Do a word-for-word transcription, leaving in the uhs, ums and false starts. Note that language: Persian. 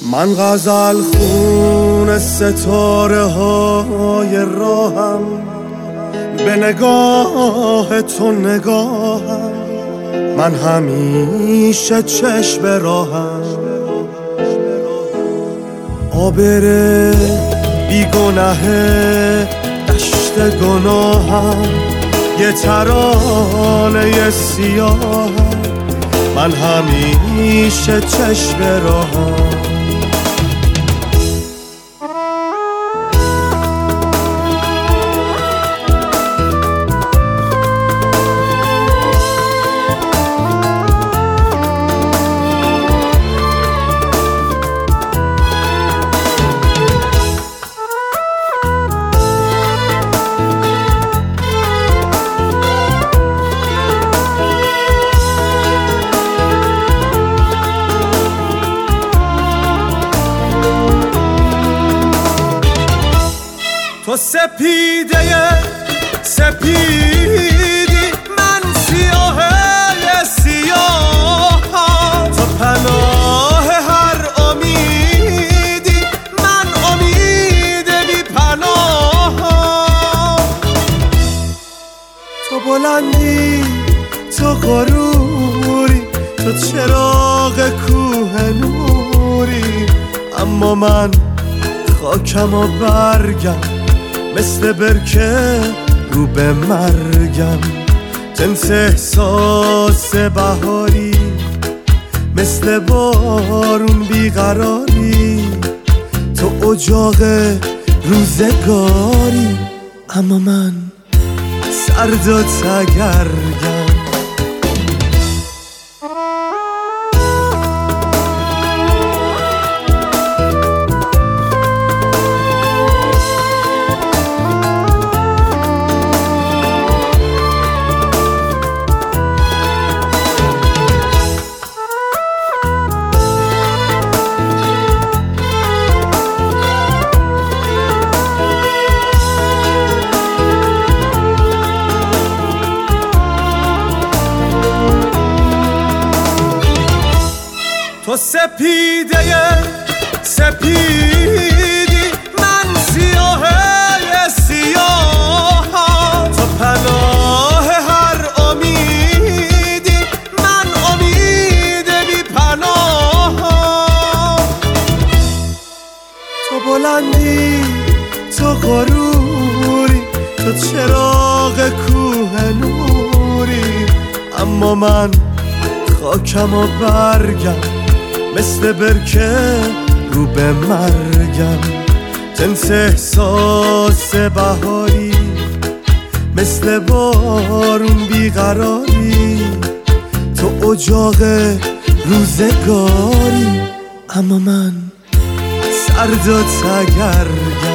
من غزل خون ستاره های راهم، به نگاه تو نگاهم، من همیشه چشم راهم. آبر بیگناه دشت گناهم، یه ترانه سیاهم، من همیشه چشم راهم. تو سپیده سپیدی، من سیاه سیاه، تو پناه هر امیدی، من امید بی پناه. تو بلندی، تو غروری، تو چراغ کوه نوری، اما من خاکم و برگم، مثل برکه رو به مرگم. جنس احساس بهاری، مثل بارون بیقراری، تو اجاق روزگاری، اما من سرد و تگرگم. تو سپیده سپیدی، من سیاه سیاه، تو پناه هر امیدی، من امید بی پناه. تو بلندی، تو غروری، تو چراغ کوه نوری، اما من خاکم و برگم، مثل برکه رو به مرگم. جنس احساس بهاری، مثل بارون بیقراری، تو اجاق روزگاری، اما من سرد و تگرگم.